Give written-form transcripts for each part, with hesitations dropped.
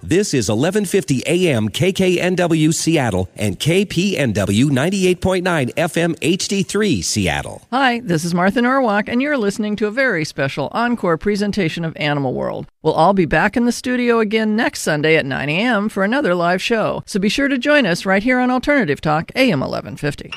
This is 1150 AM KKNW Seattle and KPNW 98.9 FM HD3 Seattle. Hi, this is Martha Norwalk, and you're listening to a very special encore presentation of Animal World. We'll all be back in the studio again next Sunday at 9 a.m. for another live show, so be sure to join us right here on Alternative Talk, AM 1150.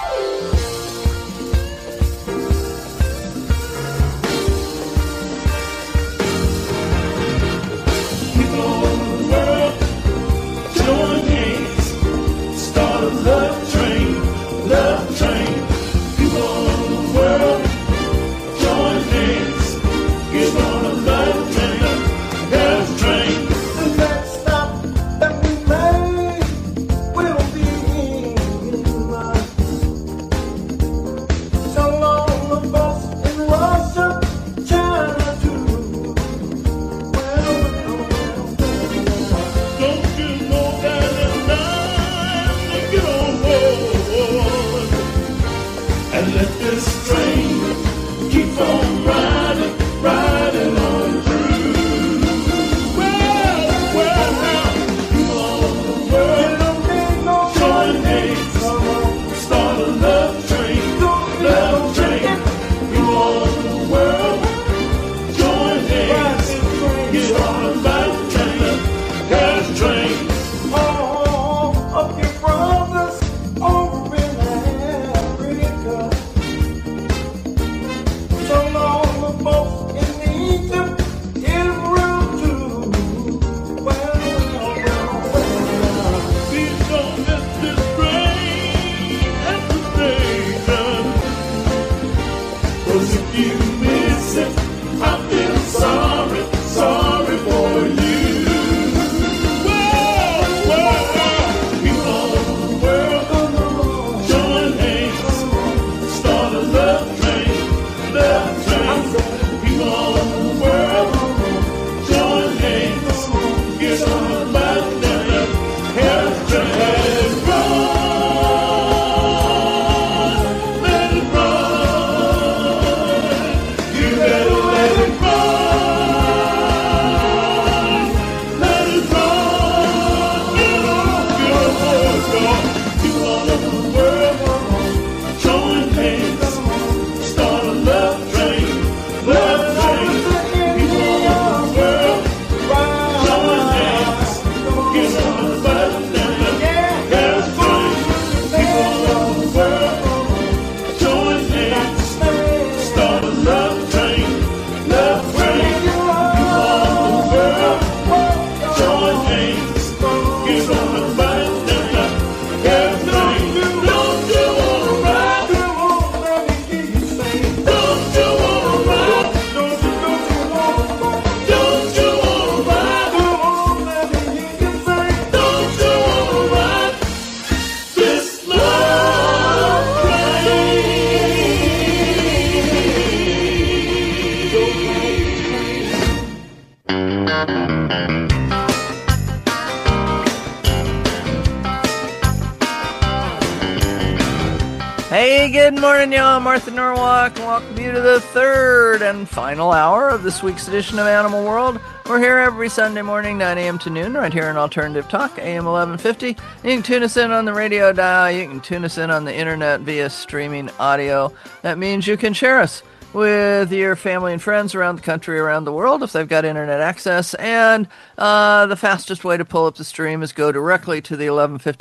Hey, good morning, y'all. Martha Norwalk. Welcome you to the third and final hour of this week's edition of Animal World. We're here every Sunday morning, 9 a.m. to noon, right here on Alternative Talk, AM 1150. You can tune us in on the radio dial. You can tune us in on the internet via streaming audio. That means you can share us with your family and friends around the country, around the world, if they've got internet access. And the fastest way to pull up the stream is go directly to the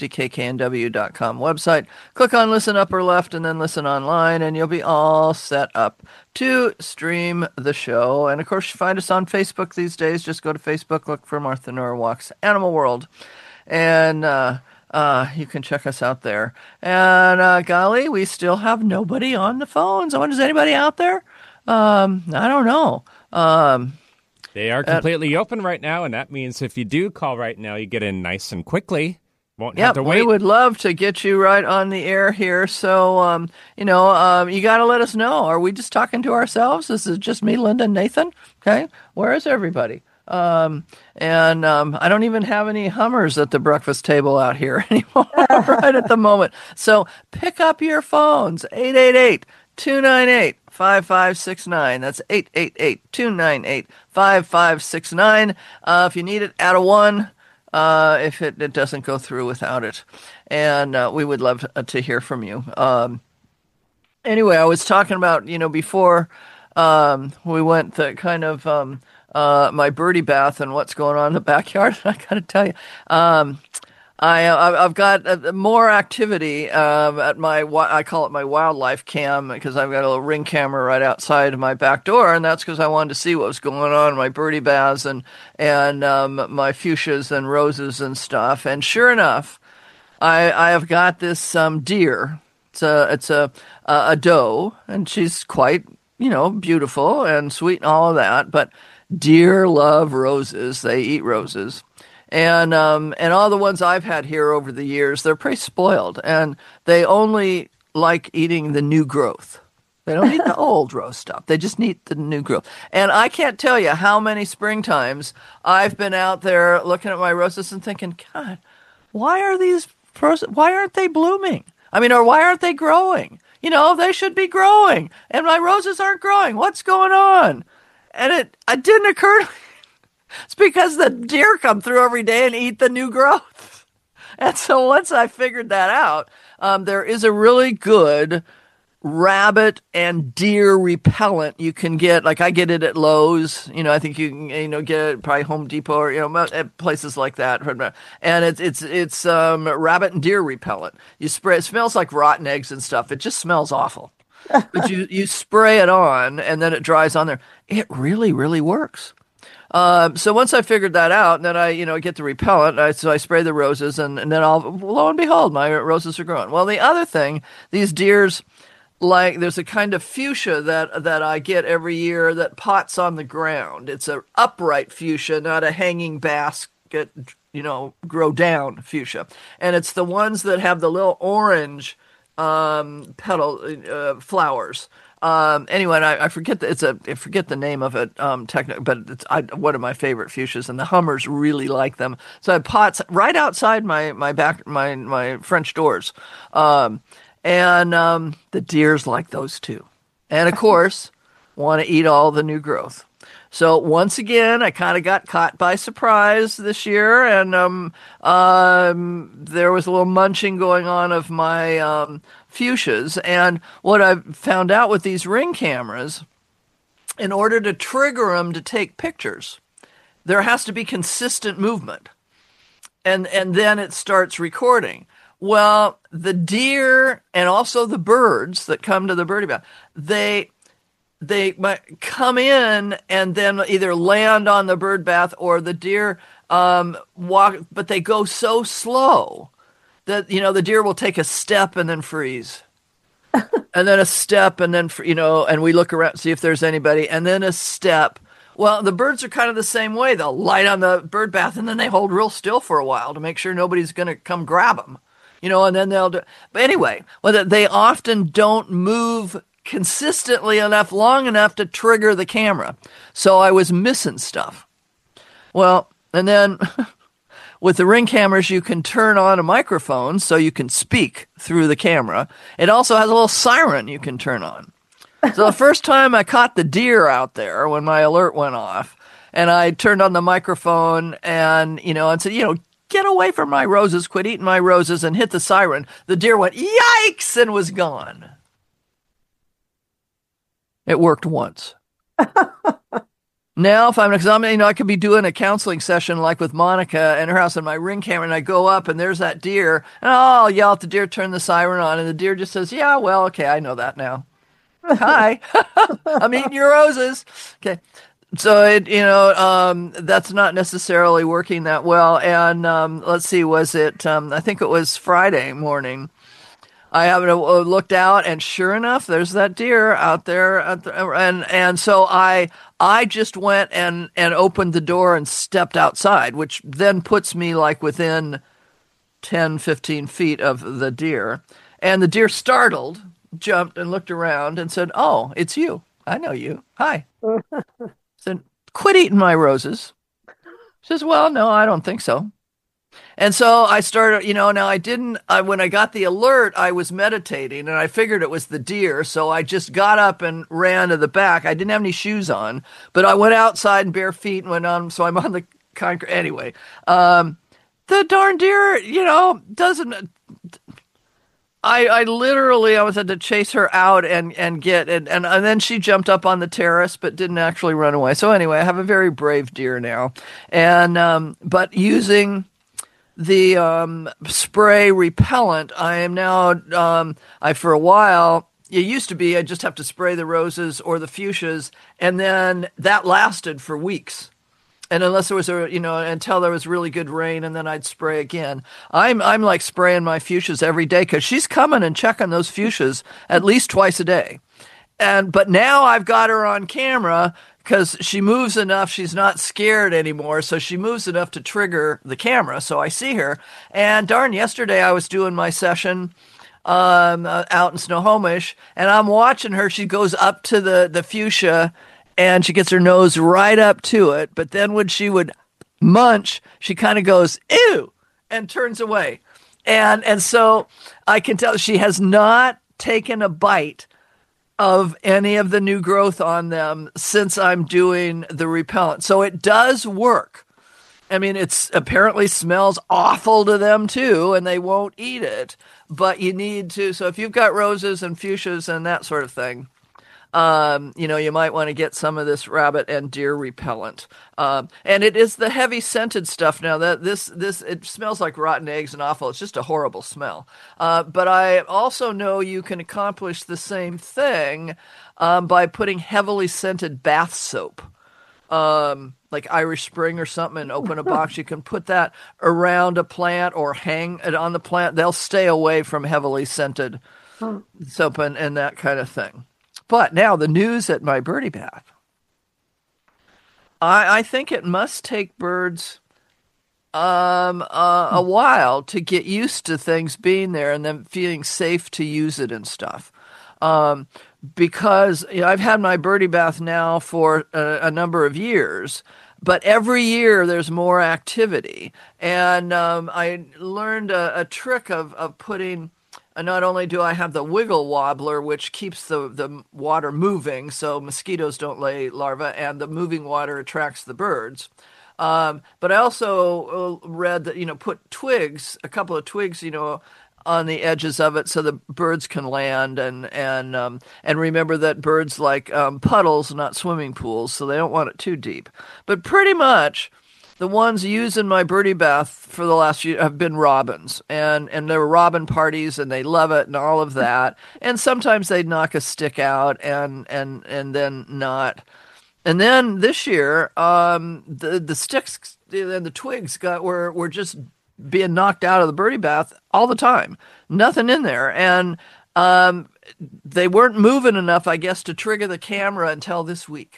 1150kknw.com website. Click on Listen Upper Left and then Listen Online, and you'll be all set up to stream the show. And, of course, you find us on Facebook these days. Just go to Facebook, look for Martha Norwalk's Animal World, and you can check us out there. And golly, we still have nobody on the phones. I wonder, is anybody out there? I don't know. They are completely open right now, and that means if you do call right now, you get in nice and quickly. Won't have to wait. We would love to get you right on the air here. So, you got to let us know. Are we just talking to ourselves? Is it just me, Linda, and Nathan? Okay. Where is everybody? I don't even have any Hummers at the breakfast table out here anymore right at the moment. So pick up your phones, 888-298-5569. That's 888-298-5569. If you need it, add a 1. if it doesn't go through without it. And we would love to hear from you. Anyway, I was talking about, before we went the kind of my birdie bath and what's going on in the backyard. I got to tell you, I've got more activity at I call it my wildlife cam, because I've got a little Ring camera right outside of my back door, and that's because I wanted to see what was going on in my birdie baths and my fuchsias and roses and stuff. And sure enough, I have got this deer. It's a doe, and she's quite beautiful and sweet and all of that. But deer love roses; they eat roses. And all the ones I've had here over the years, they're pretty spoiled, and they only like eating the new growth. They don't eat the old rose stuff. They just eat the new growth. And I can't tell you how many springtimes I've been out there looking at my roses and thinking, God, why aren't they blooming? I mean, or why aren't they growing? They should be growing, and my roses aren't growing. What's going on? And it didn't occur to me. It's because the deer come through every day and eat the new growth. And so once I figured that out, there is a really good rabbit and deer repellent you can get. Like I get it at Lowe's. I think you can get it probably Home Depot or at places like that. And it's rabbit and deer repellent. You spray. It smells like rotten eggs and stuff. It just smells awful. But you spray it on and then it dries on there. It really, really works. So once I figured that out, and then I get the repellent, so I spray the roses, and then lo and behold, my roses are growing. Well, the other thing, these deers, there's a kind of fuchsia that I get every year that pots on the ground. It's an upright fuchsia, not a hanging basket, grow down fuchsia. And it's the ones that have the little orange petal flowers. Anyway, I forget I forget the name of it, but it's one of my favorite fuchsias, and the Hummers really like them. So I have pots right outside my French doors, and the deers like those too, and of course want to eat all the new growth. So once again, I kind of got caught by surprise this year, and there was a little munching going on of my fuchsias. And what I've found out with these Ring cameras, in order to trigger them to take pictures, there has to be consistent movement, and then it starts recording. Well, the deer and also the birds that come to the birdie bath, they might come in and then either land on the bird bath, or the deer walk, but they go so slow that, the deer will take a step and then freeze. And then a step and then, and we look around, see if there's anybody, and then a step. Well, the birds are kind of the same way. They'll light on the bird bath and then they hold real still for a while to make sure nobody's going to come grab them, and then they'll do. But anyway, they often don't move consistently enough, long enough to trigger the camera. So I was missing stuff. Well, and then with the Ring cameras, you can turn on a microphone so you can speak through the camera. It also has a little siren you can turn on. So the first time I caught the deer out there when my alert went off, and I turned on the microphone and said, get away from my roses, quit eating my roses, and hit the siren. The deer went, yikes, and was gone. It worked once. Now, because I could be doing a counseling session like with Monica in her house in my Ring camera, and I go up and there's that deer, and I'll yell at the deer, turn the siren on, and the deer just says, yeah, well, okay, I know that now. Hi, I'm eating your roses. Okay. So that's not necessarily working that well. And let's see, was it? I think it was Friday morning. I haven't looked out, and sure enough, there's that deer out there. And so I just went and opened the door and stepped outside, which then puts me like within 10, 15 feet of the deer. And the deer, startled, jumped and looked around and said, oh, it's you. I know you. Hi. Said, quit eating my roses. Says, well, no, I don't think so. And so I started, now when I got the alert, I was meditating and I figured it was the deer. So I just got up and ran to the back. I didn't have any shoes on, but I went outside in bare feet and went on. So I'm on the concrete. Anyway, the darn deer, doesn't. I literally was had to chase her out and get it, and then she jumped up on the terrace but didn't actually run away. So anyway, I have a very brave deer now, and but using the spray repellent, I am now for a while. It used to be I just have to spray the roses or the fuchsias, and then that lasted for weeks. And unless there was until there was really good rain, and then I'd spray again. I'm like spraying my fuchsias every day because she's coming and checking those fuchsias at least twice a day. But now I've got her on camera because she moves enough. She's not scared anymore, so she moves enough to trigger the camera. So I see her. And darn, yesterday I was doing my session out in Snohomish, and I'm watching her. She goes up to the fuchsia, and she gets her nose right up to it. But then when she would munch, she kind of goes, ew, and turns away. And so I can tell she has not taken a bite of any of the new growth on them since I'm doing the repellent. So it does work. I mean, it's apparently smells awful to them too, and they won't eat it. But you need to. So if you've got roses and fuchsias and that sort of thing, you might want to get some of this rabbit and deer repellent. And it is the heavy scented stuff now that it smells like rotten eggs and awful. It's just a horrible smell. But I also know you can accomplish the same thing, by putting heavily scented bath soap. Like Irish Spring or something, and open a box. You can put that around a plant or hang it on the plant. They'll stay away from heavily scented soap and that kind of thing. But now the news at my birdie bath. I think it must take birds a while to get used to things being there and them feeling safe to use it and stuff. Because I've had my birdie bath now for a number of years, but every year there's more activity. And I learned a trick of putting. Not only do I have the wiggle wobbler, which keeps the water moving so mosquitoes don't lay larvae, and the moving water attracts the birds. But I also read that, put twigs, a couple of twigs, on the edges of it so the birds can land, and remember that birds like puddles, not swimming pools, so they don't want it too deep. But pretty much the ones used in my birdie bath for the last year have been robins, and there were robin parties, and they love it and all of that. And sometimes they'd knock a stick out and then not. And then this year, the sticks and the twigs were just being knocked out of the birdie bath all the time. Nothing in there, and they weren't moving enough, I guess, to trigger the camera until this week.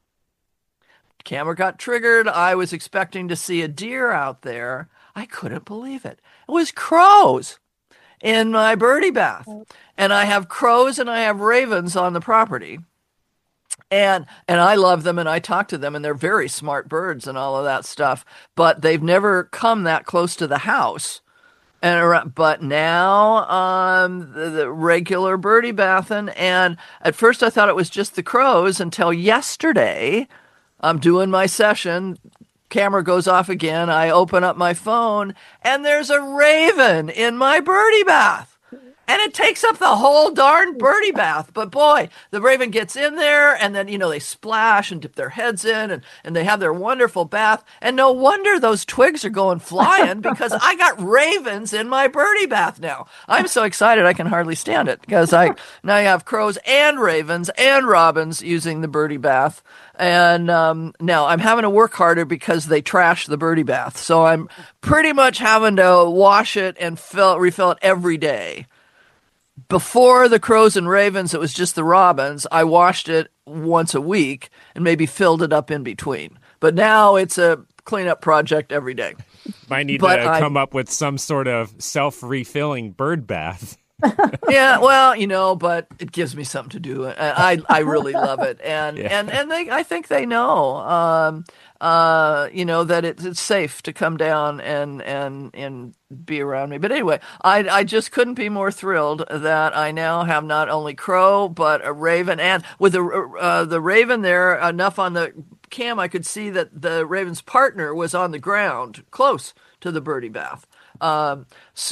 Camera got triggered. I was expecting to see a deer out there. I couldn't believe it. It was crows in my birdie bath. And I have crows and I have ravens on the property. And I love them and I talk to them, and they're very smart birds and all of that stuff. But they've never come that close to the house. But now the regular birdie bathing. And at first I thought it was just the crows until yesterday. I'm doing my session, camera goes off again, I open up my phone, and there's a raven in my birdie bath. And it takes up the whole darn birdie bath. But boy, the raven gets in there, and then, they splash and dip their heads in, and they have their wonderful bath. And no wonder those twigs are going flying, because I got ravens in my birdie bath now. I'm so excited I can hardly stand it, because now I have crows and ravens and robins using the birdie bath. And now I'm having to work harder because they trash the birdie bath. So I'm pretty much having to wash it and refill it every day. Before the crows and ravens, it was just the robins. I washed it once a week and maybe filled it up in between. But now it's a cleanup project every day. Might need to come up with some sort of self-refilling bird bath. Yeah, well, but it gives me something to do. I really love it, and I think they know, that it's safe to come down and be around me. But anyway, I just couldn't be more thrilled that I now have not only crow but a raven, and with the raven there enough on the cam, I could see that the raven's partner was on the ground close to the birdie bath. And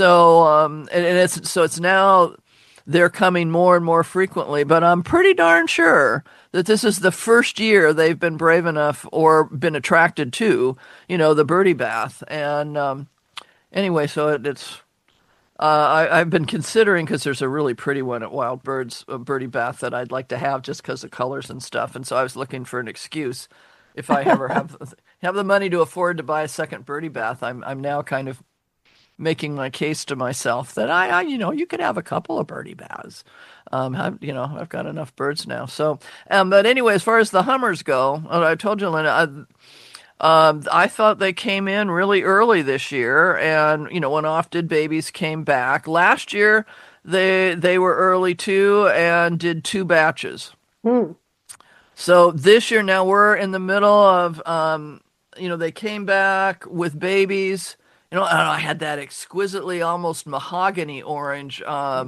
it's now they're coming more and more frequently, but I'm pretty darn sure that this is the first year they've been brave enough or been attracted to, the birdie bath. And anyway, so it's I've been considering, because there's a really pretty one at Wild Birds, a birdie bath that I'd like to have just because of colors and stuff. And so I was looking for an excuse. If I ever have the money to afford to buy a second birdie bath, I'm now kind of making my case to myself that I you could have a couple of birdie baths. I've got enough birds now. So, but anyway, as far as the Hummers go, I told you, Linda, I thought they came in really early this year, and went off, did babies, came back. Last year, they were early too, and did 2 batches. So this year, now we're in the middle of, they came back with babies. I had that exquisitely almost mahogany orange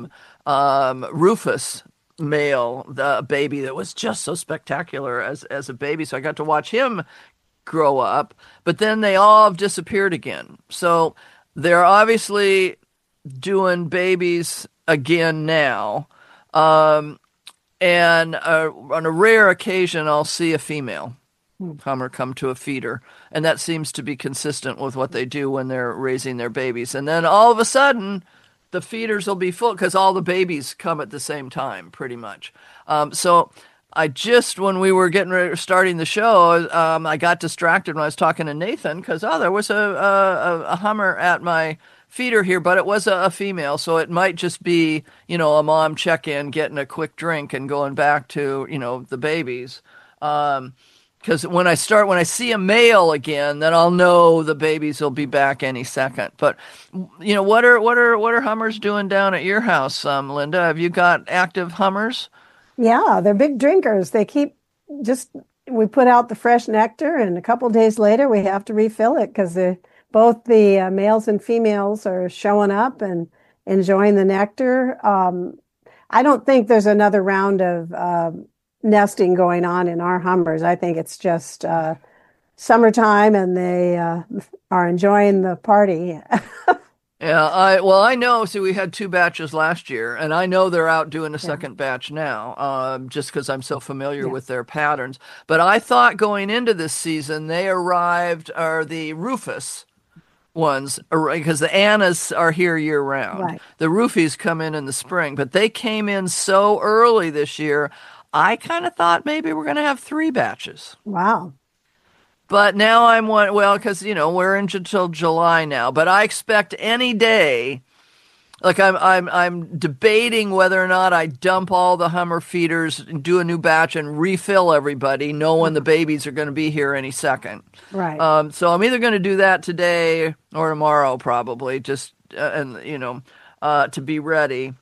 Rufus male, the baby that was just so spectacular as a baby. So I got to watch him grow up, but then they all have disappeared again. So they're obviously doing babies again now. And on a rare occasion, I'll see a female Hummer come to a feeder, and that seems to be consistent with what they do when they're raising their babies. And then all of a sudden, the feeders will be full because all the babies come at the same time, pretty much. So I just, when we were starting the show, I got distracted when I was talking to Nathan because, there was a Hummer at my feeder here, but it was a female, so it might just be, a mom check-in, getting a quick drink and going back to, the babies. Because when I see a male again, then I'll know the babies will be back any second. But what are Hummers doing down at your house, Linda? Have you got active Hummers? Yeah, they're big drinkers. We put out the fresh nectar, and a couple of days later we have to refill it because both the males and females are showing up and enjoying the nectar. I don't think there's another round of nesting going on in our Hummers. I think it's just summertime, and they are enjoying the party. Yeah, I know. So we had 2 batches last year, and I know they're out doing a second batch now, just because I'm so familiar with their patterns. But I thought going into this season, they arrived, are the Rufus ones, because the Annas are here year round. Right. The Roofies come in the spring, but they came in so early this year, I kind of thought maybe we're going to have 3 batches. Wow. But now because, we're until July now, but I expect any day, like I'm debating whether or not I dump all the Hummer feeders and do a new batch and refill everybody, knowing the babies are going to be here any second. Right. So I'm either going to do that today or tomorrow, probably, just, to be ready.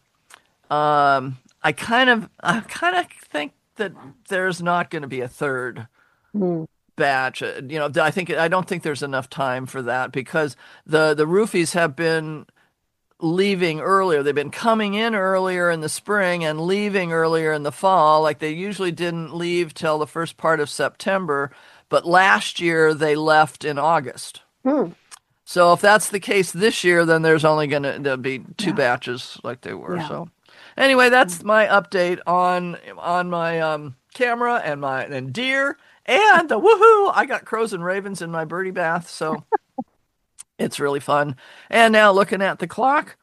I kind of think that there's not going to be a third batch. I don't think there's enough time for that because the Roofies have been leaving earlier. They've been coming in earlier in the spring and leaving earlier in the fall. Like they usually didn't leave till the first part of September, but last year they left in August. So if that's the case this year, then there's only going to be 2 batches like they were. Yeah. So anyway, that's my update on my camera and deer and the woohoo. I got crows and ravens in my birdie bath, so it's really fun. And now looking at the clock,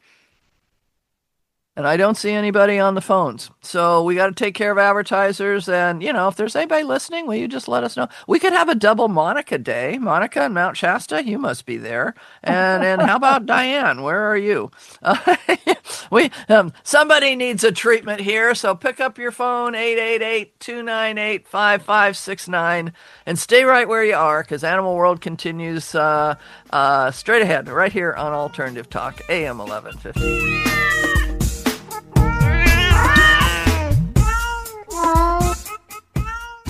and I don't see anybody on the phones. So we got to take care of advertisers. And, if there's anybody listening, will you just let us know? We could have a double Monica day. Monica in Mount Shasta, you must be there. And how about Diane? Where are you? Somebody needs a treatment here. So pick up your phone, 888-298-5569, and stay right where you are because Animal World continues straight ahead right here on Alternative Talk, AM 1150.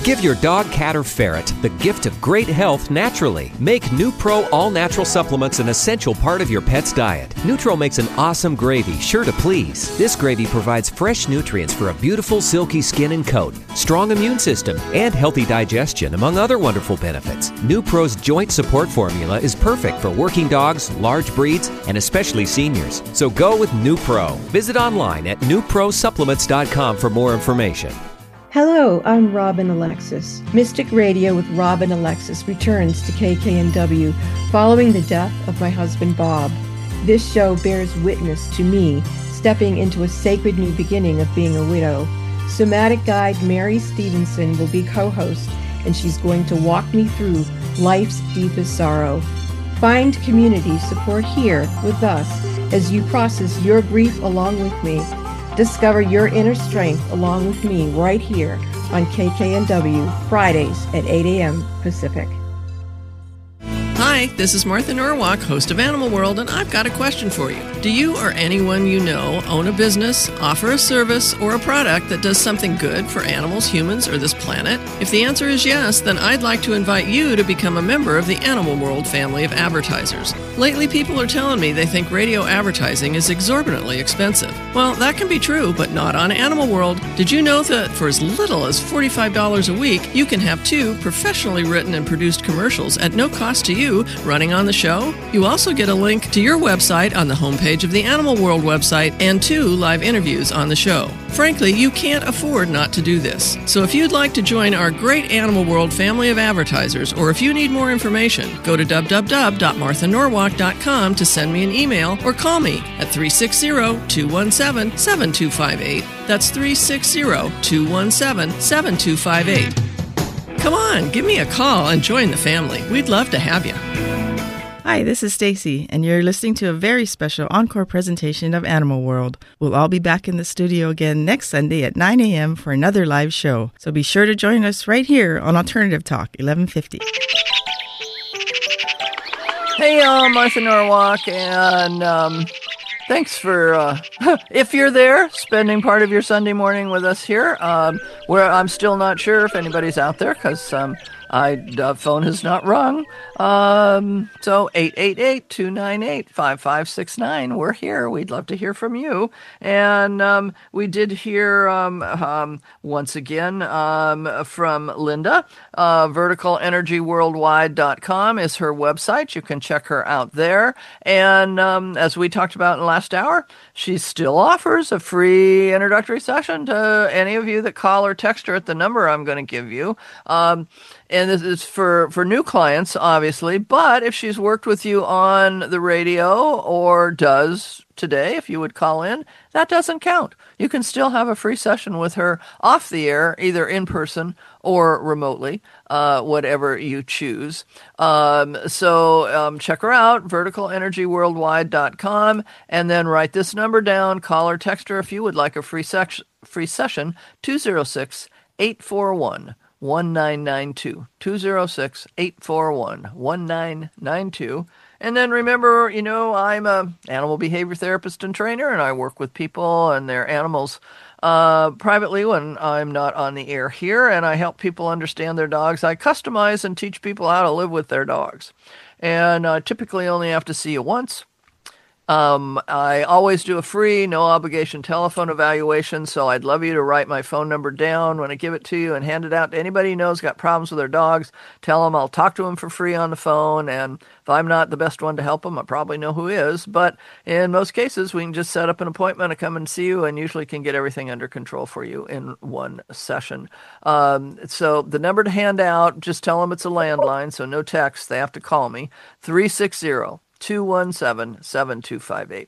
Give your dog, cat, or ferret the gift of great health naturally. Make NuPro all-natural supplements an essential part of your pet's diet. Nutro makes an awesome gravy, sure to please. This gravy provides fresh nutrients for a beautiful, silky skin and coat, strong immune system, and healthy digestion, among other wonderful benefits. NuPro's joint support formula is perfect for working dogs, large breeds, and especially seniors. So go with NuPro. Visit online at NuProSupplements.com for more information. Hello, I'm Robin Alexis. Mystic Radio with Robin Alexis returns to KKNW following the death of my husband Bob. This show bears witness to me stepping into a sacred new beginning of being a widow. Somatic guide Mary Stevenson will be co-host, and she's going to walk me through life's deepest sorrow. Find community support here with us as you process your grief along with me. Discover your inner strength along with me right here on KKNW, Fridays at 8 a.m. Pacific. Hi, this is Martha Norwalk, host of Animal World, and I've got a question for you. Do you or anyone you know own a business, offer a service, or a product that does something good for animals, humans, or this planet? If the answer is yes, then I'd like to invite you to become a member of the Animal World family of advertisers. Lately, people are telling me they think radio advertising is exorbitantly expensive. Well, that can be true, but not on Animal World. Did you know that for as little as $45 a week, you can have 2 professionally written and produced commercials at no cost to you running on the show? You also get a link to your website on the homepage of the Animal World website and 2 live interviews on the show. Frankly, you can't afford not to do this. So if you'd like to join our great Animal World family of advertisers, or if you need more information, go to www.marthanorwalk.com to send me an email or call me at 360-217-7258. That's 360-217-7258. Come on, give me a call and join the family. We'd love to have you. Hi, this is Stacy, and you're listening to a very special encore presentation of Animal World. We'll all be back in the studio again next Sunday at 9 a.m. for another live show. So be sure to join us right here on Alternative Talk, 1150. Hey, y'all, Martha Norwalk, and thanks for, if you're there, spending part of your Sunday morning with us here, where I'm still not sure if anybody's out there, because phone has not rung. So 888-298-5569. We're here. We'd love to hear from you. And we did hear once again from Linda. VerticalEnergyWorldwide.com is her website. You can check her out there. And as we talked about in the last hour, she still offers a free introductory session to any of you that call or text her at the number I'm going to give you. And this is for new clients, obviously, but if she's worked with you on the radio or does today, if you would call in, that doesn't count. You can still have a free session with her off the air, either in person or remotely, whatever you choose. So check her out, verticalenergyworldwide.com, and then write this number down, call or text her if you would like a free session, 206-841-1992, 206-841-1992. And then remember, I'm a animal behavior therapist and trainer, and I work with people and their animals privately when I'm not on the air here, and I help people understand their dogs. I customize and teach people how to live with their dogs. And I typically only have to see you once. I always do a free, no obligation telephone evaluation, so I'd love you to write my phone number down when I give it to you and hand it out to anybody who knows got problems with their dogs. Tell them I'll talk to them for free on the phone, and if I'm not the best one to help them, I probably know who is. But in most cases, we can just set up an appointment and come and see you, and usually can get everything under control for you in one session. So the number to hand out, just tell them it's a landline, so no text. They have to call me, 360-217-7258.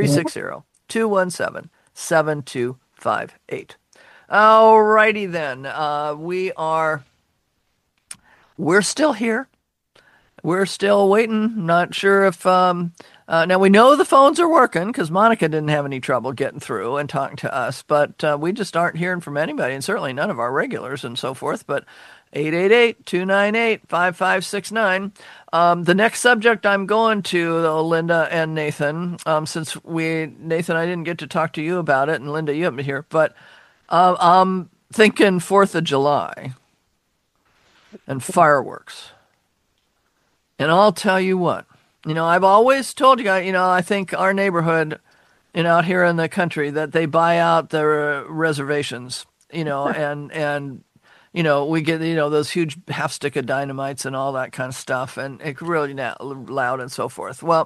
360-217-7258. All righty then. We're still here. We're still waiting. Not sure if now we know the phones are working because Monica didn't have any trouble getting through and talking to us, but we just aren't hearing from anybody, and certainly none of our regulars and so forth. But 888-298-5569. The next subject I'm going to, though, Linda and Nathan, since Nathan, I didn't get to talk to you about it, and Linda, you haven't been here, but I'm thinking 4th of July. and fireworks. And I'll tell you what, I've always told you, I think our neighborhood, out here in the country, that they buy out their reservations, and we get, those huge half stick of dynamites and all that kind of stuff, and it's really loud and so forth. Well,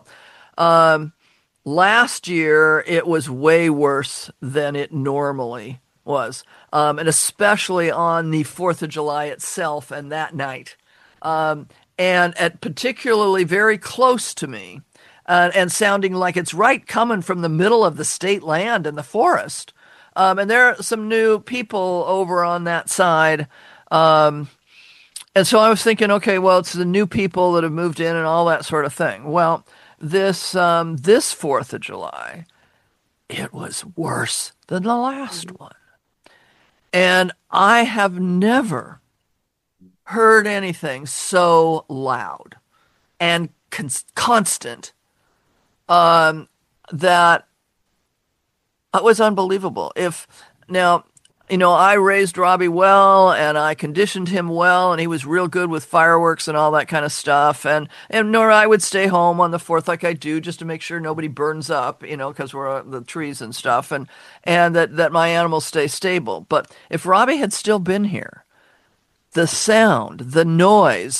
last year it was way worse than it normally was, and especially on the 4th of July itself and that night. And at particularly very close to me, and sounding like it's right coming from the middle of the state land and the forest. And there are some new people over on that side. And so I was thinking, okay, well, it's the new people that have moved in and all that sort of thing. Well, this 4th of July, it was worse than the last one. And I have never heard anything so loud and constant that it was unbelievable. I raised Robbie well, and I conditioned him well, and he was real good with fireworks and all that kind of stuff. And Nora, I would stay home on the 4th like I do, just to make sure nobody burns up, because we're the trees and stuff, and that my animals stay stable. But if Robbie had still been here, the sound, the noise,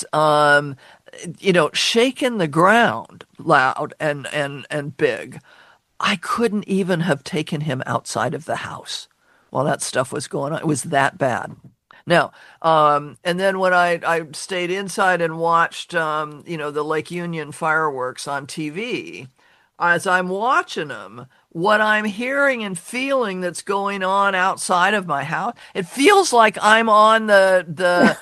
shaking the ground loud and big, I couldn't even have taken him outside of the house while that stuff was going on. It was that bad. Now, and then when I stayed inside and watched, the Lake Union fireworks on TV, as I'm watching them, what I'm hearing and feeling that's going on outside of my house, it feels like I'm on the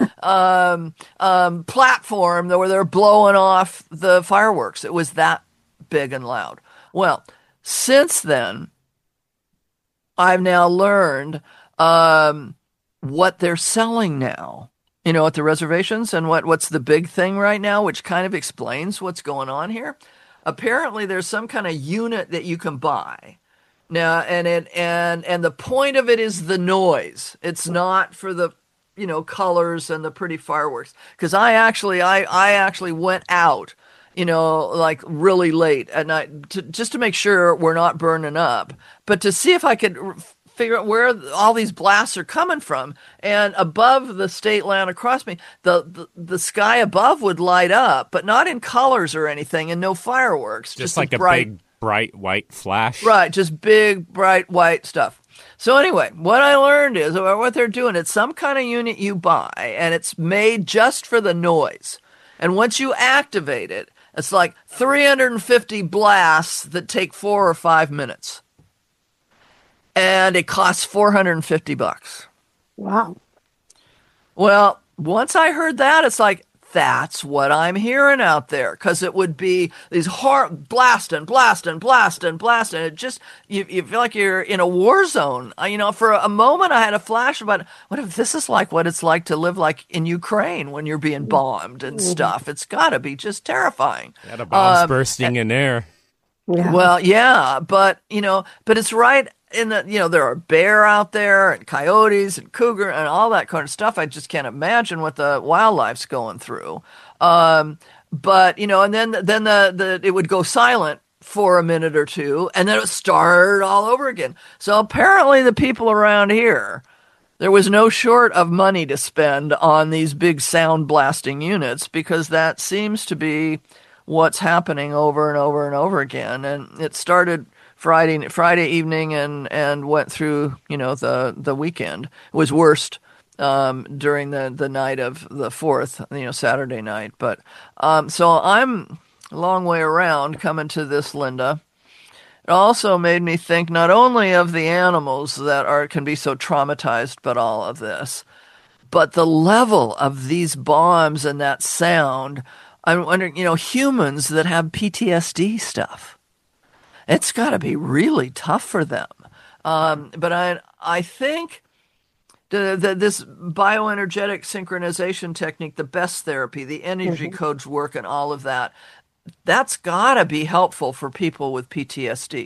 platform where they're blowing off the fireworks. It was that big and loud. Well, since then, I've now learned what they're selling now, at the reservations, and what's the big thing right now, which kind of explains what's going on here. Apparently, there's some kind of unit that you can buy now, and the point of it is the noise. It's not for the colors and the pretty fireworks. Because I actually went out, like really late at night just to make sure we're not burning up, but to see if I could figure out where all these blasts are coming from. And above the state land across me, the sky above would light up, but not in colors or anything, and no fireworks. Just like a big, bright white flash. Right, just big, bright white stuff. So anyway, what I learned is what they're doing, it's some kind of unit you buy, and it's made just for the noise. And once you activate it, it's like 350 blasts that take 4 or 5 minutes. And it costs $450. Wow. Well, once I heard that, it's like, that's what I'm hearing out there. Because it would be these blasting. It just, you feel like you're in a war zone. For a moment I had a flash about, what if this is like what it's like to live like in Ukraine when you're being bombed and stuff? It's got to be just terrifying. Yeah, the bombs bursting in air. Yeah. Well, yeah, but it's right in the, there are bear out there and coyotes and cougar and all that kind of stuff. I just can't imagine what the wildlife's going through. But, and then it would go silent for a minute or two, and then it would start all over again. So apparently the people around here, there was no short of money to spend on these big sound blasting units, because that seems to be what's happening over and over and over again. And it started Friday evening and went through, the weekend. It was worst during the night of the 4th, Saturday night. But so I'm a long way around coming to this, Linda. It also made me think not only of the animals that can be so traumatized by all of this, but the level of these bombs and that sound. I'm wondering, humans that have PTSD stuff. It's got to be really tough for them. But I think this bioenergetic synchronization technique, the best therapy, the energy codes work and all of that, that's got to be helpful for people with PTSD.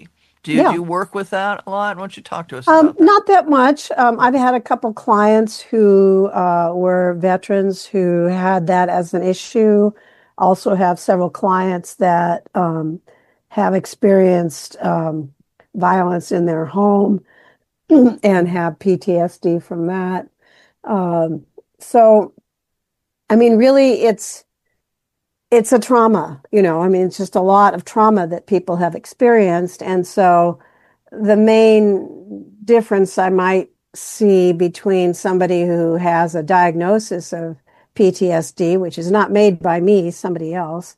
Do you work with that a lot? Why don't you talk to us about that? Not that much. I've had a couple clients who were veterans who had that as an issue. Also have several clients that have experienced violence in their home and have PTSD from that. So, I mean, really, it's a trauma, I mean, it's just a lot of trauma that people have experienced. And so the main difference I might see between somebody who has a diagnosis of PTSD, which is not made by me, somebody else,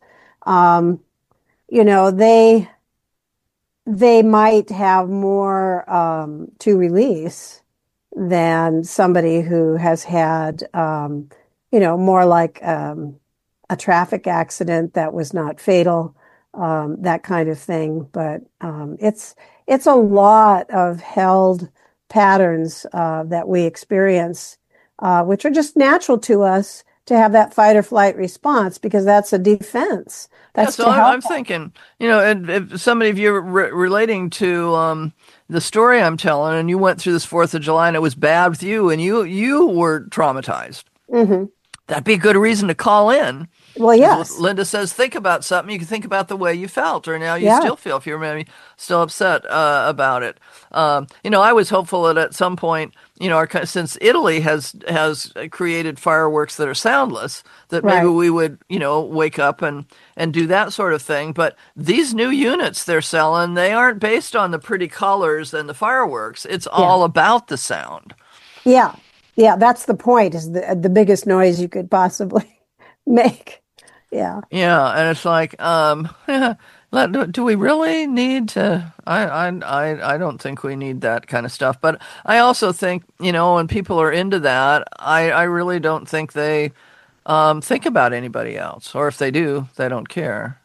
they might have more to release than somebody who has had, more like a traffic accident that was not fatal, that kind of thing. But it's a lot of held patterns that we experience, which are just natural to us to have that fight or flight response because that's a defense. That's so I'm thinking, and if somebody of you relating to the story I'm telling, and you went through this 4th of July and it was bad with you, and you were traumatized. Mm-hmm. That'd be a good reason to call in. Well, yes. Linda says, think about something. You can think about the way you felt, or now you still feel if you're maybe still upset about it. I was hopeful that at some point, since Italy has created fireworks that are soundless, that maybe we would, wake up and do that sort of thing. But these new units they're selling, they aren't based on the pretty colors and the fireworks. It's all about the sound. Yeah. Yeah, that's the point, is the biggest noise you could possibly make. Yeah. Yeah, and it's like, do we really need to? I don't think we need that kind of stuff. But I also think, when people are into that, I really don't think they think about anybody else. Or if they do, they don't care.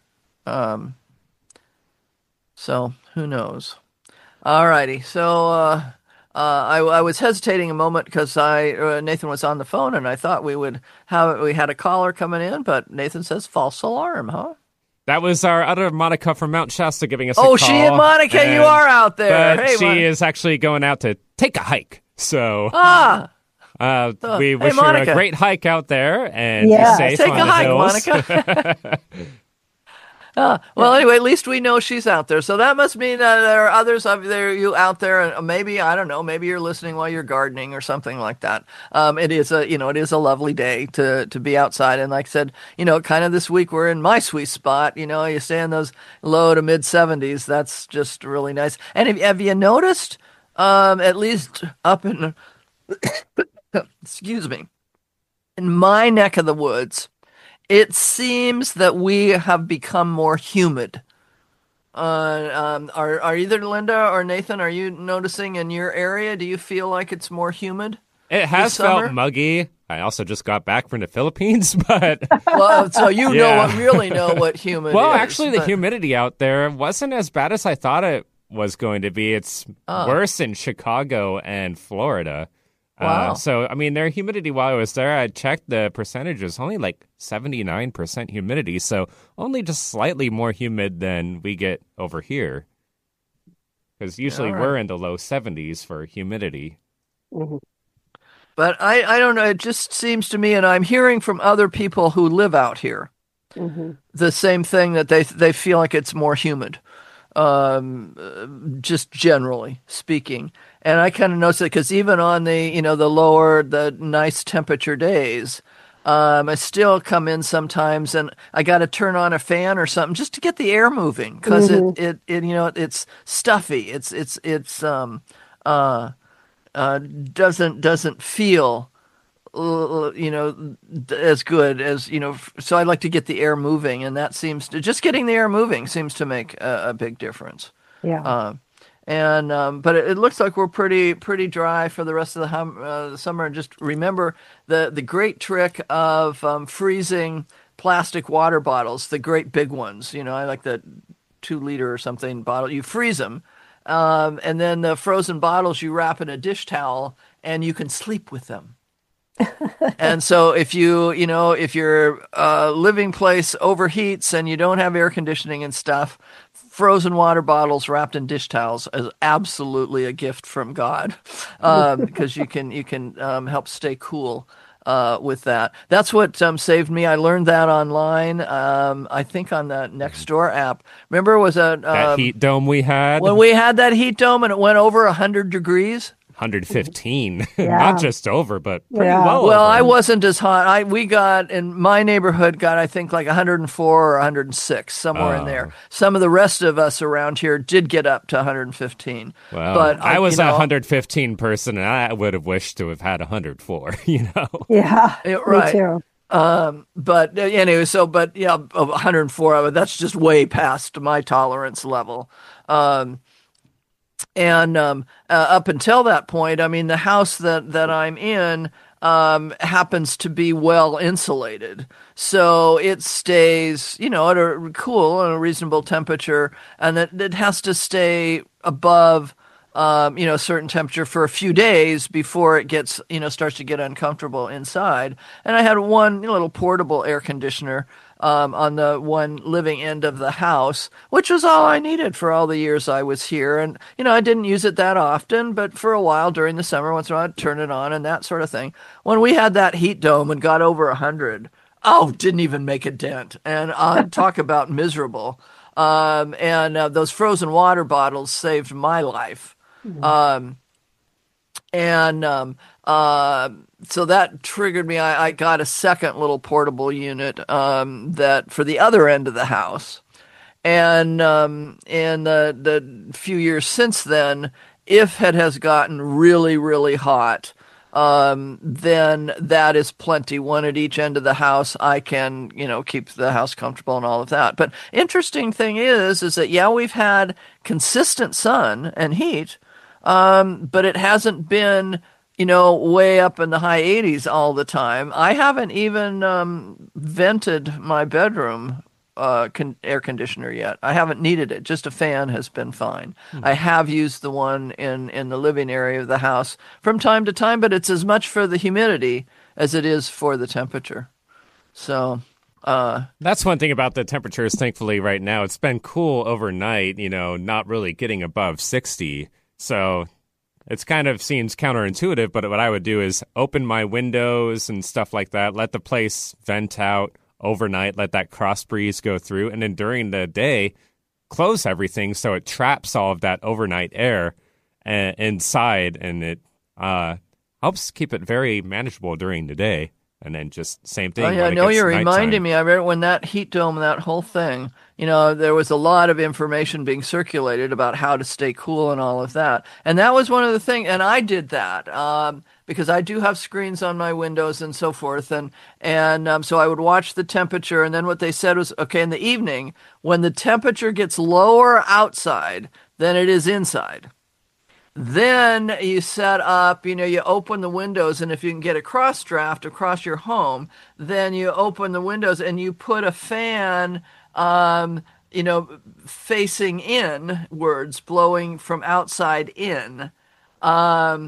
So who knows? All righty. So I was hesitating a moment because Nathan was on the phone, and I thought we had a caller coming in, but Nathan says false alarm, huh? That was our other Monica from Mount Shasta giving us a call. Oh, she and Monica, you are out there. But hey, she is actually going out to take a hike. So we wish her a great hike out there and be safe take on a the hike, hills. Monica. Well, anyway, at least we know she's out there. So that must mean that there are others of you out there, and maybe, I don't know, maybe you're listening while you're gardening or something like that. It is a lovely day to be outside. And like I said, kind of this week we're in my sweet spot. You stay in those low to mid 70s. That's just really nice. And have you noticed, at least up in, excuse me, in my neck of the woods, it seems that we have become more humid. Are either Linda or Nathan, are you noticing in your area? Do you feel like it's more humid? It has felt muggy. I also just got back from the Philippines, but well, so really know what humid is. Well, actually, the humidity out there wasn't as bad as I thought it was going to be. It's worse in Chicago and Florida. Wow. So, I mean, their humidity while I was there, I checked the percentages, only like 79% humidity. So only just slightly more humid than we get over here. Because usually we're in the low 70s for humidity. Mm-hmm. But I don't know. It just seems to me, and I'm hearing from other people who live out here, the same thing, that they feel like it's more humid. Just generally speaking. And I kind of notice it because even on the nice temperature days, I still come in sometimes and I got to turn on a fan or something just to get the air moving because it's stuffy. It's doesn't feel as good as so I like to get the air moving, and that seems to just getting the air moving seems to make a big difference. But it looks like we're pretty dry for the rest of the summer. And just remember the great trick of freezing plastic water bottles, the great big ones. I like the 2-liter or something bottle. You freeze them, and then the frozen bottles you wrap in a dish towel, and you can sleep with them. And so if if your living place overheats and you don't have air conditioning and stuff, frozen water bottles wrapped in dish towels is absolutely a gift from God, because you can help stay cool with that. That's what saved me. I learned that online. I think on the Nextdoor app. Remember, was that heat dome we had when we had that heat dome and it went over 100 degrees. 115, Yeah. not just over, but pretty Yeah. well. Well, over. I wasn't as hot. We got in my neighborhood got I think like 104 or 106 somewhere in there. Some of the rest of us around here did get up to 115. Well, but I was you know, a 115 person, and I would have wished to have had 104. You know. Yeah, right. me too. But anyway, but yeah, 104. That's just way past my tolerance level. And up until that point, I mean, the house that I'm in happens to be well insulated, so it stays, at a cool and a reasonable temperature, and it has to stay above, a certain temperature for a few days before it gets, starts to get uncomfortable inside. And I had one little portable air conditioner on the one living end of the house, which was all I needed for all the years I was here. And, I didn't use it that often, but for a while during the summer, once in a while I'd turn it on and that sort of thing. When we had that heat dome and got over 100, didn't even make a dent. And talk about miserable. And those frozen water bottles saved my life. So that triggered me. I got a second little portable unit that for the other end of the house. And in the few years since then, if it has gotten really, really hot, then that is plenty. One at each end of the house. I can, keep the house comfortable and all of that. But interesting thing is that, yeah, we've had consistent sun and heat, but it hasn't been, way up in the high 80s all the time. I haven't even vented my bedroom air conditioner yet. I haven't needed it. Just a fan has been fine. I have used the one in the living area of the house from time to time, but it's as much for the humidity as it is for the temperature. So that's one thing about the temperatures, thankfully, right now. It's been cool overnight, not really getting above 60. So it's kind of seems counterintuitive, but what I would do is open my windows and stuff like that, let the place vent out overnight, let that cross breeze go through, and then during the day, close everything so it traps all of that overnight air inside, and it helps keep it very manageable during the day. And then just same thing. Oh, yeah, I know you're reminding me. I read when that heat dome, that whole thing, there was a lot of information being circulated about how to stay cool and all of that. And that was one of the things, and I did that because I do have screens on my windows and so forth. And so I would watch the temperature. And then what they said was, okay, in the evening, when the temperature gets lower outside than it is inside, then you set up, you open the windows, and if you can get a cross draft across your home, then you open the windows and you put a fan, facing inwards, blowing from outside in, at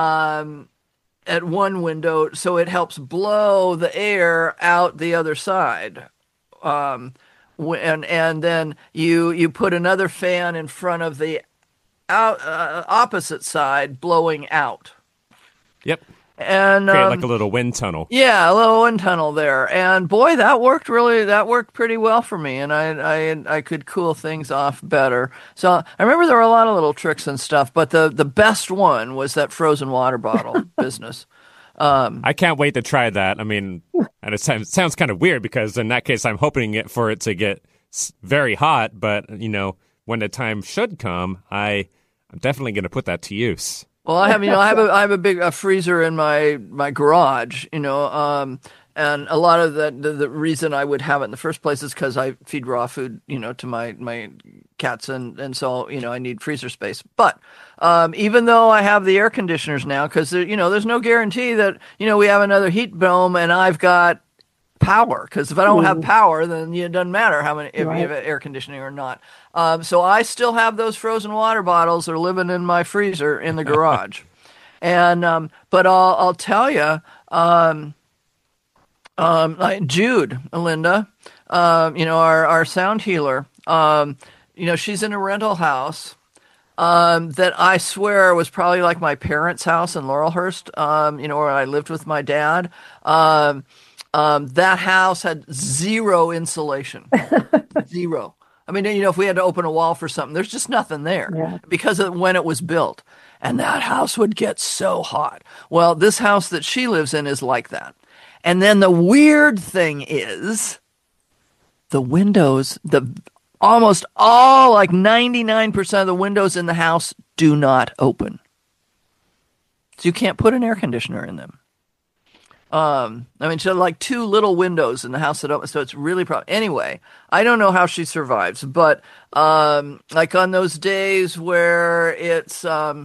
one window, so it helps blow the air out the other side. And then you put another fan in front of the opposite side, blowing out. Yep. And create like a little wind tunnel. Yeah, a little wind tunnel there. And boy, that worked pretty well for me, and I could cool things off better. So I remember there were a lot of little tricks and stuff, but the best one was that frozen water bottle business. I can't wait to try that. I mean, and it sounds kind of weird because in that case, I'm hoping for it to get very hot, but when the time should come, I'm definitely going to put that to use. Well, I have a big freezer in my garage, and a lot of the reason I would have it in the first place is because I feed raw food, to my cats, and so I need freezer space. But even though I have the air conditioners now, because there's no guarantee that we have another heat dome and I've got power, because if I don't have power, then it doesn't matter if you have air conditioning or not. So I still have those frozen water bottles. They're living in my freezer in the garage. And but I'll tell you, like Jude, Linda, our sound healer, she's in a rental house that I swear was probably like my parents' house in Laurelhurst, where I lived with my dad. That house had zero insulation. Zero. I mean, if we had to open a wall for something, there's just nothing there because of when it was built. And that house would get so hot. Well, this house that she lives in is like that. And then the weird thing is the windows, almost all, like 99% of the windows in the house do not open. So you can't put an air conditioner in them. So like 2 little windows in the house that open, so it's really Anyway, I don't know how she survives, but like on those days where it's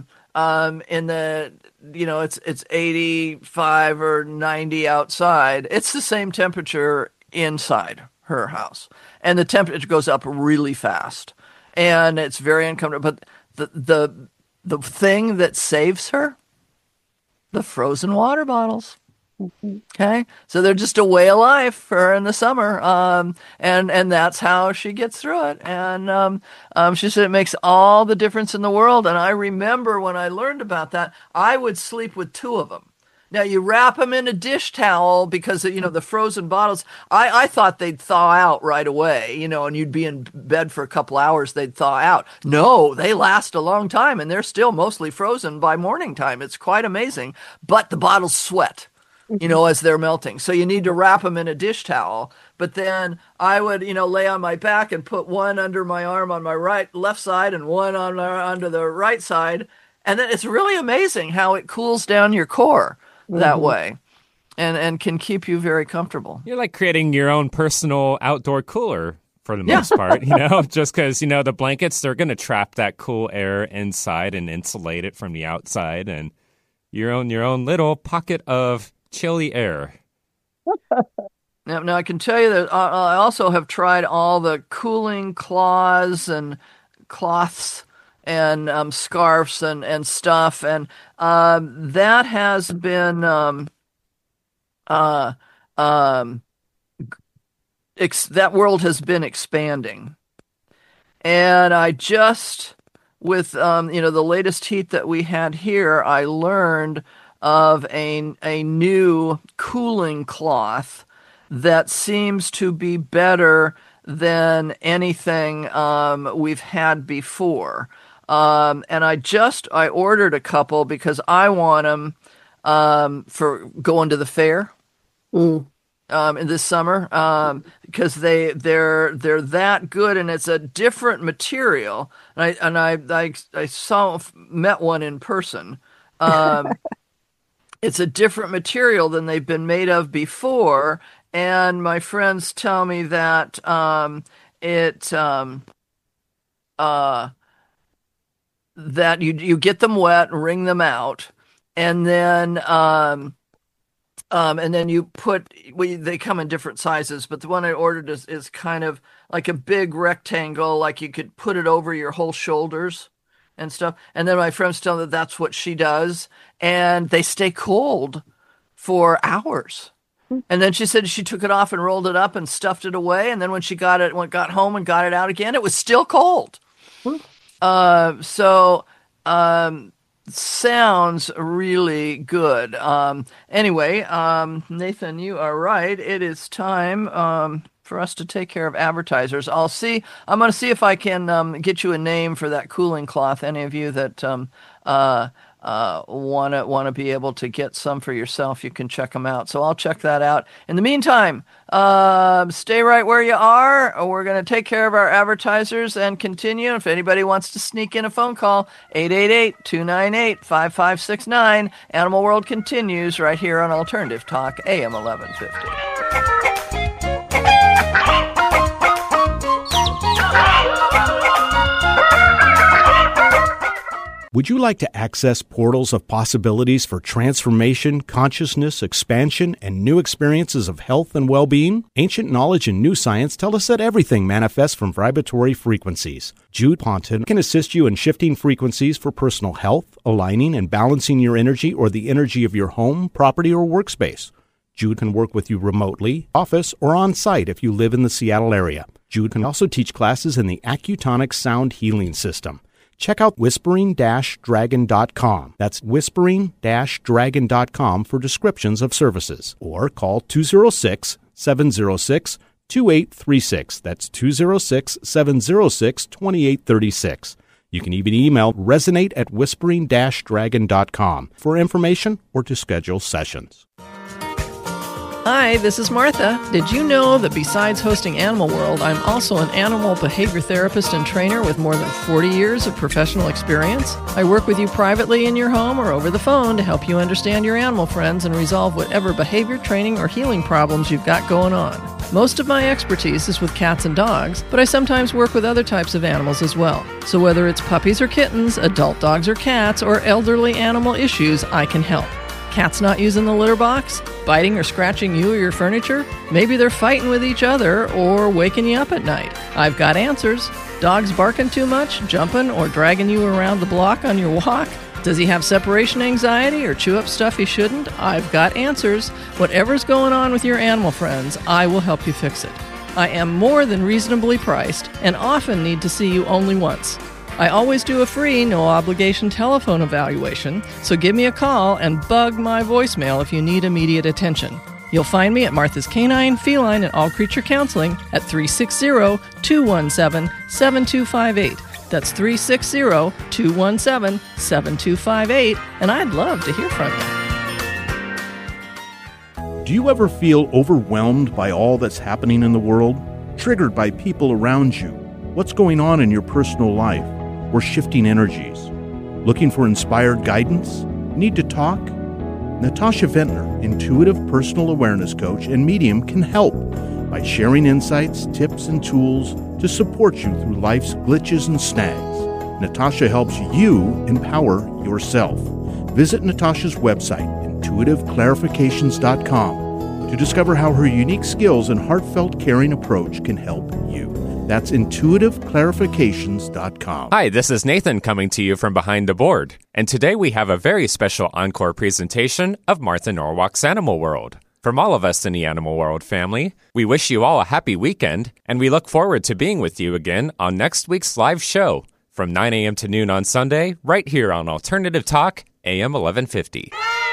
it's 85 or 90 outside, it's the same temperature inside her house, and the temperature goes up really fast, and it's very uncomfortable. But the thing that saves her, the frozen water bottles. Okay, so they're just a way of life for her in the summer, and that's how she gets through it. And she said it makes all the difference in the world. And I remember when I learned about that, I would sleep with 2 of them. Now you wrap them in a dish towel because the frozen bottles. I thought they'd thaw out right away, and you'd be in bed for a couple hours, they'd thaw out. No, they last a long time, and they're still mostly frozen by morning time. It's quite amazing. But the bottles sweat, as they're melting. So you need to wrap them in a dish towel. But then I would, lay on my back and put one under my arm on my left side and one under the right side. And then it's really amazing how it cools down your core that way and can keep you very comfortable. You're like creating your own personal outdoor cooler for the most part, just because, the blankets, they're going to trap that cool air inside and insulate it from the outside. And your own little pocket of chilly air. Now I can tell you that I also have tried all the cooling cloths and cloths and scarves and stuff, and that has been that world has been expanding. And I just with the latest heat that we had here, I learned of a new cooling cloth that seems to be better than anything we've had before. And I ordered a couple because I want them for going to the fair in this summer because they're that good, and it's a different material. And I met one in person. It's a different material than they've been made of before, and my friends tell me that that you get them wet and wring them out, and then you put. They come in different sizes, but the one I ordered is kind of like a big rectangle, like you could put it over your whole shoulders and stuff. And then my friends tell me that's what she does, and they stay cold for hours. And then she said she took it off and rolled it up and stuffed it away. And then when she got home and got it out again, it was still cold. Sounds really good. Anyway, Nathan, you are right. It is time for us to take care of advertisers. I'm going to see if I can get you a name for that cooling cloth. Any of you that want to be able to get some for yourself, you can check them out. So I'll check that out. In the meantime, stay right where you are. We're going to take care of our advertisers and continue. If anybody wants to sneak in a phone call, 888-298-5569. Animal World continues right here on Alternative Talk, AM 1150. Would you like to access portals of possibilities for transformation, consciousness, expansion, and new experiences of health and well-being? Ancient knowledge and new science tell us that everything manifests from vibratory frequencies. Jude Ponton can assist you in shifting frequencies for personal health, aligning and balancing your energy or the energy of your home, property, or workspace. Jude can work with you remotely, office, or on-site if you live in the Seattle area. Jude can also teach classes in the Accutonic Sound Healing System. Check out whispering-dragon.com. That's whispering-dragon.com for descriptions of services. Or call 206-706-2836. That's 206-706-2836. You can even email resonate@whispering-dragon.com for information or to schedule sessions. Hi, this is Martha. Did you know that besides hosting Animal World, I'm also an animal behavior therapist and trainer with more than 40 years of professional experience? I work with you privately in your home or over the phone to help you understand your animal friends and resolve whatever behavior, training, or healing problems you've got going on. Most of my expertise is with cats and dogs, but I sometimes work with other types of animals as well. So whether it's puppies or kittens, adult dogs or cats, or elderly animal issues, I can help. Cats not using the litter box? Biting or scratching you or your furniture? Maybe they're fighting with each other or waking you up at night. I've got answers. Dogs barking too much, jumping, or dragging you around the block on your walk? Does he have separation anxiety or chew up stuff he shouldn't? I've got answers. Whatever's going on with your animal friends, I will help you fix it. I am more than reasonably priced and often need to see you only once. I always do a free, no-obligation telephone evaluation, so give me a call and bug my voicemail if you need immediate attention. You'll find me at Martha's Canine, Feline, and All Creature Counseling at 360-217-7258. That's 360-217-7258, and I'd love to hear from you. Do you ever feel overwhelmed by all that's happening in the world? Triggered by people around you? What's going on in your personal life? Or shifting energies? Looking for inspired guidance? Need to talk? Natasha Ventnor, intuitive personal awareness coach and medium, can help by sharing insights, tips, and tools to support you through life's glitches and snags. Natasha helps you empower yourself. Visit Natasha's website, intuitiveclarifications.com, to discover how her unique skills and heartfelt caring approach can help you. That's intuitiveclarifications.com. Hi, this is Nathan coming to you from behind the board. And today we have a very special encore presentation of Martha Norwalk's Animal World. From all of us in the Animal World family, we wish you all a happy weekend, and we look forward to being with you again on next week's live show from 9 a.m. to noon on Sunday, right here on Alternative Talk, AM 1150.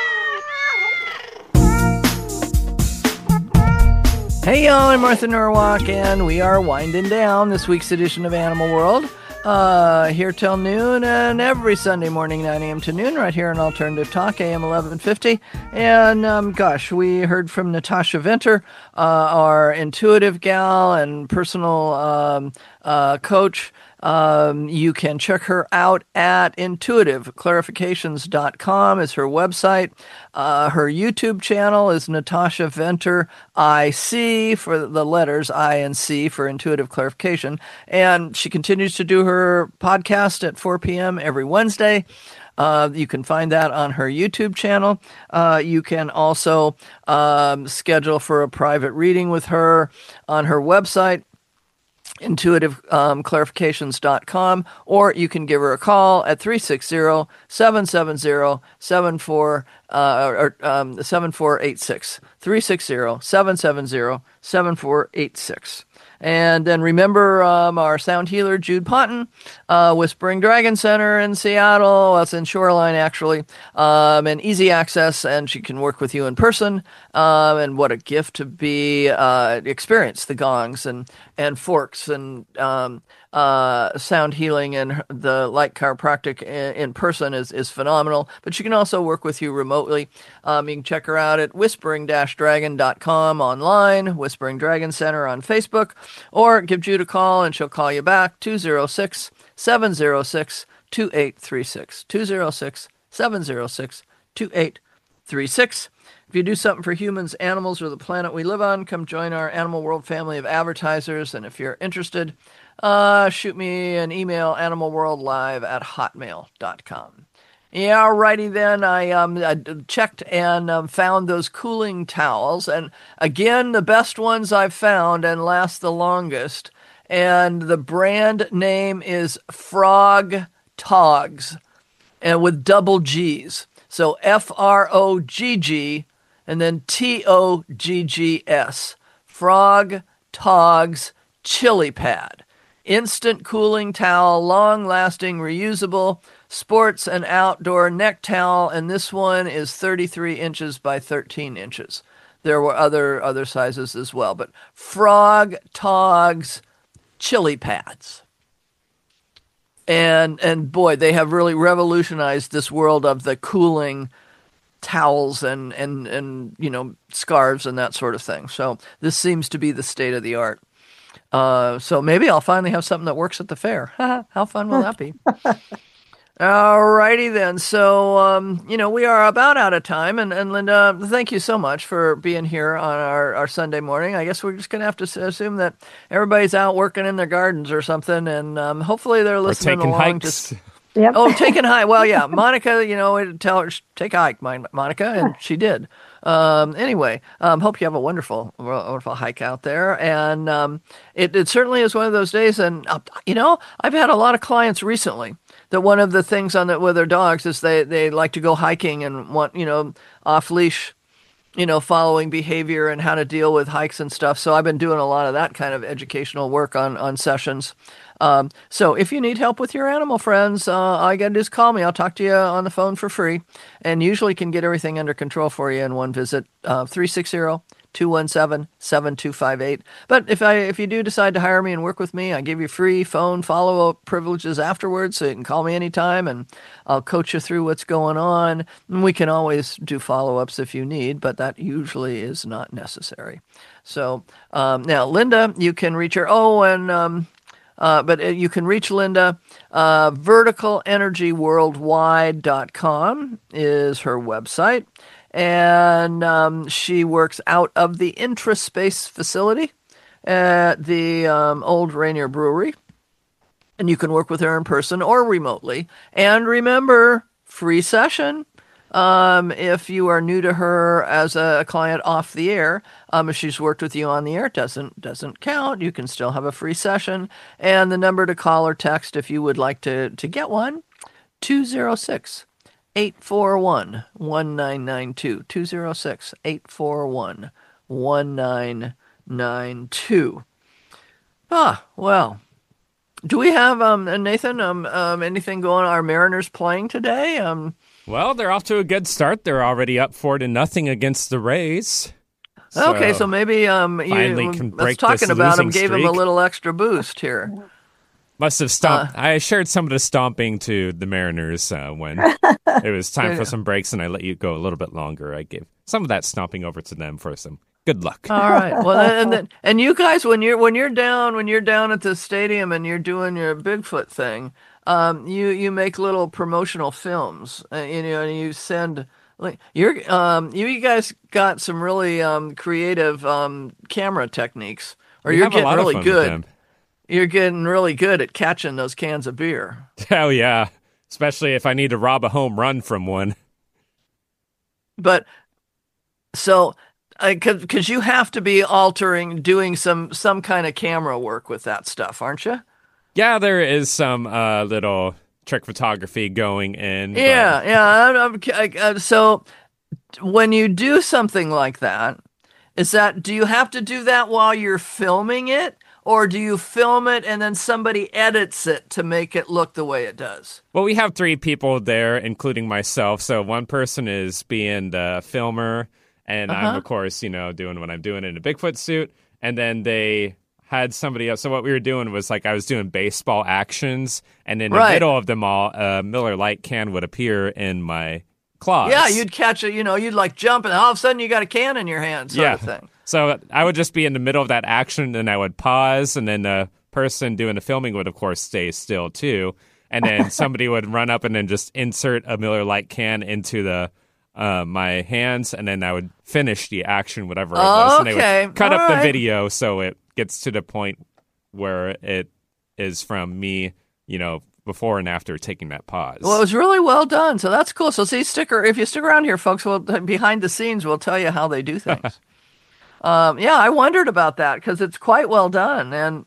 Hey y'all, I'm Martha Norwalk, and we are winding down this week's edition of Animal World. Here till noon, and every Sunday morning, 9 a.m. to noon, right here on Alternative Talk, AM 1150. And we heard from Natasha Ventnor, our intuitive gal and personal coach. You can check her out at intuitiveclarifications.com is her website. Her YouTube channel is Natasha Ventnor IC for the letters I and C for Intuitive Clarification. And she continues to do her podcast at 4 p.m. every Wednesday. You can find that on her YouTube channel. You can also schedule for a private reading with her on her website, intuitiveclarifications.com, or you can give her a call at 360-770-7486. 360-770-7486. And then remember our sound healer, Jude Ponton, Whispering Dragon Center in Seattle. Well, it's in Shoreline, actually, and easy access, and she can work with you in person. And what a gift to be experience the gongs and forks and sound healing, and the light chiropractic in person is phenomenal. But she can also work with you remotely. You can check her out at whispering-dragon.com online, Whispering Dragon Center on Facebook, or give Jude a call and she'll call you back, 206-706-2836. 206-706-2836. If you do something for humans, animals, or the planet we live on, come join our Animal World family of advertisers. And if you're interested, shoot me an email, animalworldlive@hotmail.com. Yeah, alrighty then. I checked and found those cooling towels. And again, the best ones I've found and last the longest. And the brand name is Frog Togs, and with double G's. So FROGG and then TOGGS. Frog Togs Chili Pad. Instant cooling towel, long-lasting, reusable, sports and outdoor neck towel, and this one is 33 inches by 13 inches. There were other sizes as well, but Frog Togs Chili Pads. And boy, they have really revolutionized this world of the cooling towels and scarves and that sort of thing. So this seems to be the state of the art. So maybe I'll finally have something that works at the fair. How fun will that be? All righty then. So, we are about out of time. And Linda, thank you so much for being here on our Sunday morning. I guess we're just going to have to assume that everybody's out working in their gardens or something. And hopefully they're listening taking along. Hikes. Yep. Oh, taking hike. Well, yeah, Monica, tell her, take a hike, Monica, and she did. Anyway, hope you have a wonderful hike out there. And it certainly is one of those days. And, I've had a lot of clients recently that one of the things with their dogs is they like to go hiking and want, off leash, following behavior and how to deal with hikes and stuff. So I've been doing a lot of that kind of educational work on sessions. So if you need help with your animal friends, all you got to do is call me. I'll talk to you on the phone for free and usually can get everything under control for you in one visit. 360-217-7258. But if you do decide to hire me and work with me, I give you free phone follow-up privileges afterwards, so you can call me anytime and I'll coach you through what's going on. And we can always do follow-ups if you need, but that usually is not necessary. So now, Linda, you can reach her. But you can reach Linda. VerticalEnergyWorldwide.com is her website. And she works out of the Intraspace facility at the old Rainier Brewery. And you can work with her in person or remotely. And remember, free session. If you are new to her as a client off the air, if she's worked with you on the air, it doesn't count. You can still have a free session. And the number to call or text if you would like to get one, 206-841-1992, 206-841-1992. Well, do we have, Nathan, anything going on? Are Mariners playing today? Well, they're off to a good start. They're already up 4-0 against the Rays. Okay, so maybe finally can break talking this about him losing gave him a streak. little extra boost here. Must have stomped. I shared some of the stomping to the Mariners when it was time for some breaks, and I let you go a little bit longer. I gave some of that stomping over to them for some good luck. All right. Well, and you guys, when you're down at the stadium and you're doing your Bigfoot thing, you make little promotional films, and you send. You guys got some really creative camera techniques, or you're getting really good. You're getting really good at catching those cans of beer. Oh yeah, especially if I need to rob a home run from one. But so, because you have to be doing some kind of camera work with that stuff, aren't you? Yeah, there is some little trick photography going in. Yeah. So when you do something like that, do you have to do that while you're filming it? Or do you film it and then somebody edits it to make it look the way it does? Well, we have 3 people there, including myself. So one person is being the filmer, and I'm, of course, doing what I'm doing in a Bigfoot suit. And then they had somebody else. So what we were doing was I was doing baseball actions, and in the middle of them all, a Miller Lite can would appear in my claws. Yeah, you'd catch it, you'd jump, and all of a sudden you got a can in your hand, sort of thing. So I would just be in the middle of that action, and I would pause, and then the person doing the filming would, of course, stay still, too. And then somebody would run up and then just insert a Miller Lite can into my hands, and then I would finish the action, whatever it was. And they would cut up the video so it gets to the point where it is from me, before and after taking that pause. Well, it was really well done, so that's cool. So see, if you stick around here, folks, behind the scenes, we'll tell you how they do things. I wondered about that because it's quite well done, and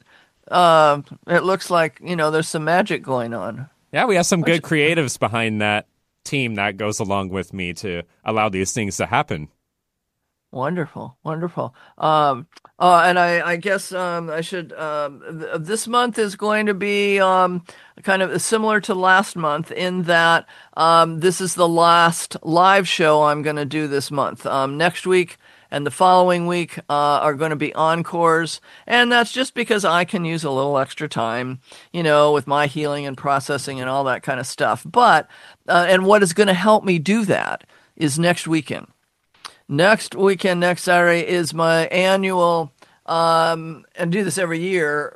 it looks like there's some magic going on. Yeah, we have some good creatives behind that team that goes along with me to allow these things to happen. Wonderful, wonderful. And I guess I should. This month is going to be kind of similar to last month in that this is the last live show I'm going to do this month. Next week and the following week are going to be encores, and that's just because I can use a little extra time, with my healing and processing and all that kind of stuff. But and what is going to help me do that is next weekend. Next weekend, next Saturday, is my annual, and do this every year,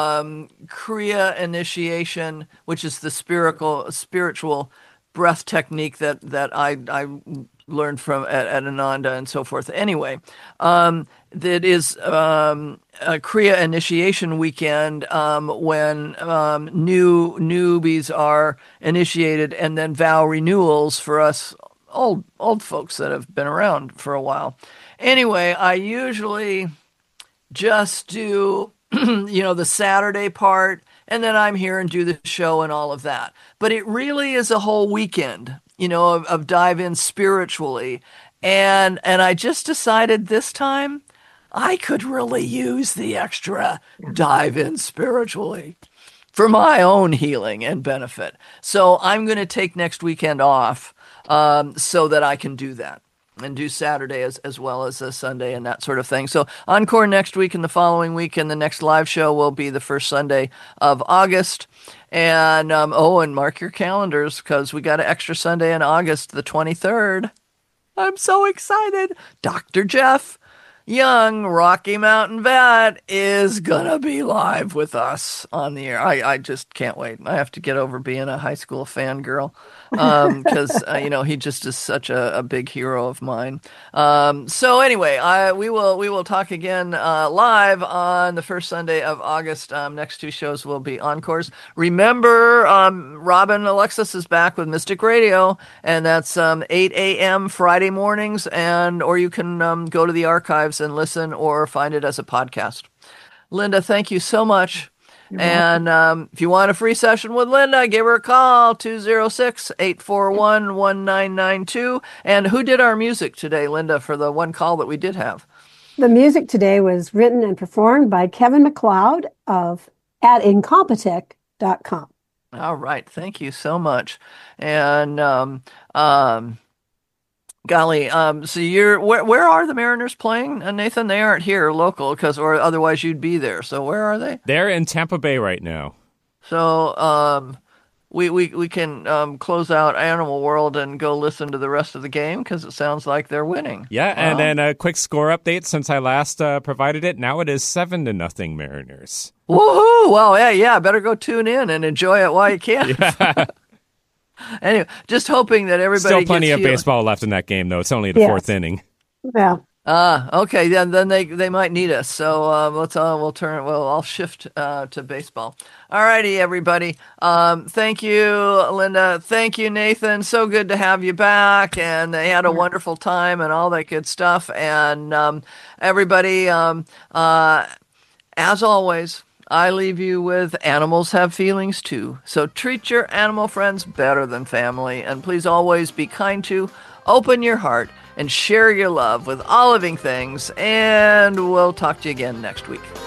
Kriya initiation, which is the spiritual breath technique that I learned from at Ananda and so forth. Anyway, that is a Kriya initiation weekend when newbies are initiated, and then vow renewals for us old folks that have been around for a while. Anyway, I usually just do, the Saturday part, and then I'm here and do the show and all of that. But it really is a whole weekend, of dive in spiritually. And I just decided this time I could really use the extra dive in spiritually for my own healing and benefit. So I'm going to take next weekend off so that I can do that and do Saturday as well as a Sunday and that sort of thing. So encore next week and the following week, and the next live show will be the first Sunday of August. And and mark your calendars, because we got an extra Sunday in August, the 23rd. I'm so excited. Dr. Jeff Young, Rocky Mountain Vet, is gonna be live with us on the air. I just can't wait. I have to get over being a high school fangirl, because he just is such a big hero of mine. So anyway, we will talk again live on the first Sunday of August. Next two shows will be encores. Remember, Robin Alexis is back with Mystic Radio, and that's 8 a.m. Friday mornings, or you can go to the archives and listen, or find it as a podcast. Linda, thank you so much. And if you want a free session with Linda, give her a call, 206-841-1992. And who did our music today, Linda, for the one call that we did have? The music today was written and performed by Kevin MacLeod at Incompetech.com. All right. Thank you so much. And golly, so where are the Mariners playing, Nathan? They aren't here local, or otherwise you'd be there. So where are they? They're in Tampa Bay right now. So we can close out Animal World and go listen to the rest of the game, because it sounds like they're winning. Yeah, and then a quick score update since I last provided it. Now it is 7-0 Mariners. Woohoo! Well, yeah, better go tune in and enjoy it while you can. Yeah. Anyway, just hoping that everybody still plenty of healed. Baseball left in that game, though. It's only the fourth inning. Yeah. Okay. Then they might need us. So I'll shift to baseball. All righty, everybody. Thank you, Linda. Thank you, Nathan. So good to have you back. And they had a wonderful time and all that good stuff. And everybody, as always, I leave you with animals have feelings too. So treat your animal friends better than family. And please always be kind to, open your heart, and share your love with all living things. And we'll talk to you again next week.